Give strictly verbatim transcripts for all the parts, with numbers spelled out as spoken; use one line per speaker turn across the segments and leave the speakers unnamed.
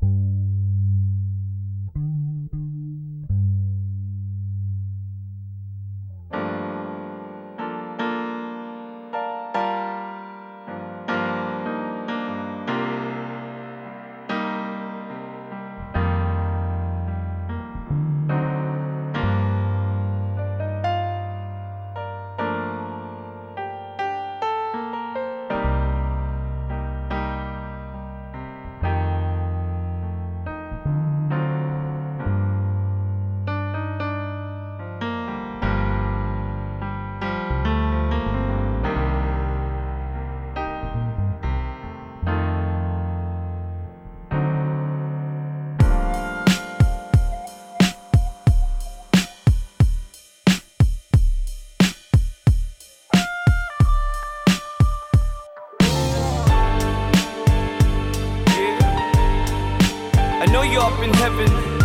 you up in heaven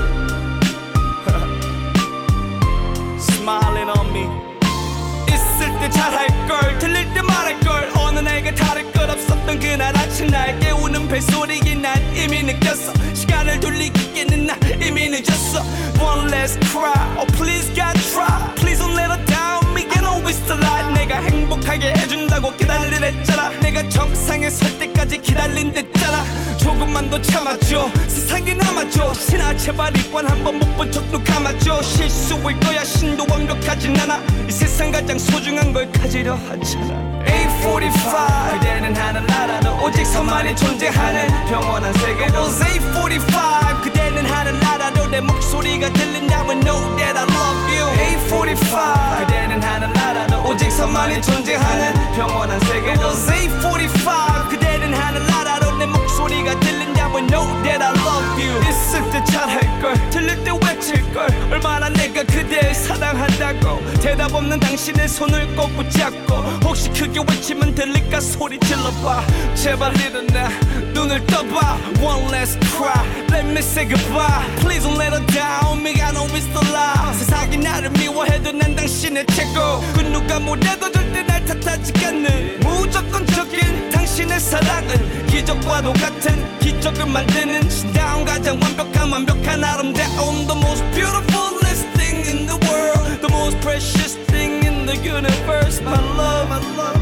Smiling on me 있을 때 잘할걸 들릴 때 말할걸 어느 날가 다를 것 없었던 그날 아침 날 깨우는 벨소리에 난 이미 느꼈어 시간을 돌리기에는 나 이미 늦었어 One last cry Oh please God try Please don't let her down me can always still lie 내가 행복하게 해준다고 기다리랬잖아 내가 정상에 설 때까지 기다린댔잖아 조금만 더 참아줘 세상에 남아줘 신아 제발 이번 한번 못 본 척도 감아줘 실수일 거야 신도 완벽하진 않아 이 세상 가장 소중한 걸 가지려 하잖아 eight forty-five 그대는 하늘나라도 오직 서만이 존재하는 평온한 세계로 eight forty-five 그대는 하늘나라도 내 목소리가 들린다면 know that I love you eight forty-five 그대는 하늘나라도 오직 서만이 존재하는 평온한 세계로 eight forty-five 그대는 하늘나라도 내 목소리가 들린다면 know that I love you 있을 때 잘할걸 들릴 때 외칠걸 얼마나 내가 그댈 사랑한다고 대답 없는 당신의 손을 꼭 붙잡고 혹시 크게 외치면 들릴까 소리 질러봐 제발 일어나 눈을 떠봐 One last cry Let me say goodbye Please don't let her down me I know it's the lie 세상이 나를 미워해도 난 당신의 최고 그 누가 뭐래도 절대 날 탓하지 않는 무조건적인 당신의 사랑은 기적과도 같은 기적을 만드는 신다운 가장 완벽한 완벽한 아름다움 The most beautiful thing in the world The most precious thing in the universe My love, my love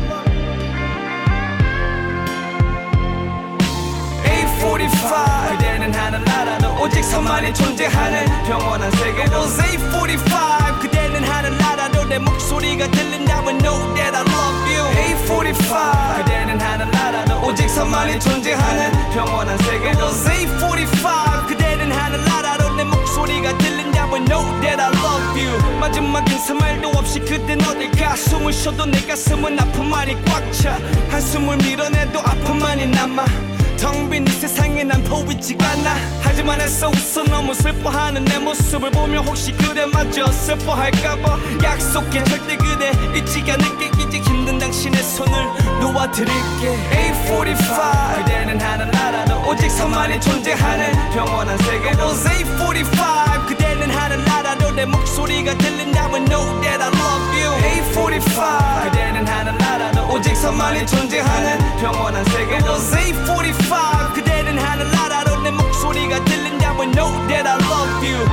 eight forty-five 그대는 하늘나라도 오직 서만이 존재하는 평온한 세계로 eight forty-five 그대는 하늘나라도 내 목소리가 들린다면 know that I love you eight forty-five 그대는 하늘나라도 오직 서만이 존재하는 평온한 세계로 eight forty-five 그대는 하늘나라도 내 목소리가 들린다면 know that I love you 마지막 인사 말도 없이 그댄 어딜가 숨을 쉬어도 내 가슴은 아픔만이 꽉차 한숨을 밀어내도 아픔만이 남아 텅 빈 이 세상에 난 보이지가 않아 하지만 애써 웃어 너무 슬퍼하는 내 모습을 보며 혹시 그대마저 슬퍼할까봐 약속해 절대 그대 잊지 않을게 이제 힘든 당신의 손을 놓아드릴게 eight forty-five 그대는 하늘나라도 오직 서만이 존재하는 평온한 세계로 eight forty-five 그대는 하늘나라도 내 목소리가 들린다면 know that I love you eight forty-five 그대는 하늘나라도 오직 서만이 존재하는 평온한 세계로 eight forty-five 그대는 하늘나라도 내 목소리가 들린다면 know that I love you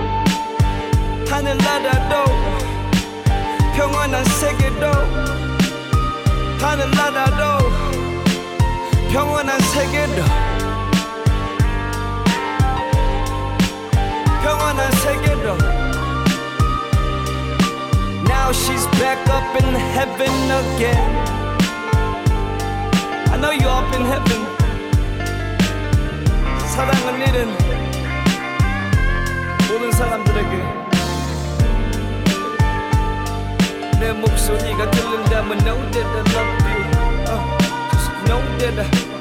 하늘나라도 평온한 세계로 하늘나라도 평온한 세계로 평온한 세계로 Now she's back up in heaven again I know you're up in heaven 사랑을 잃은 모든 사람들에게 내 목소리가 들린다면 know that I love you uh, Just know that I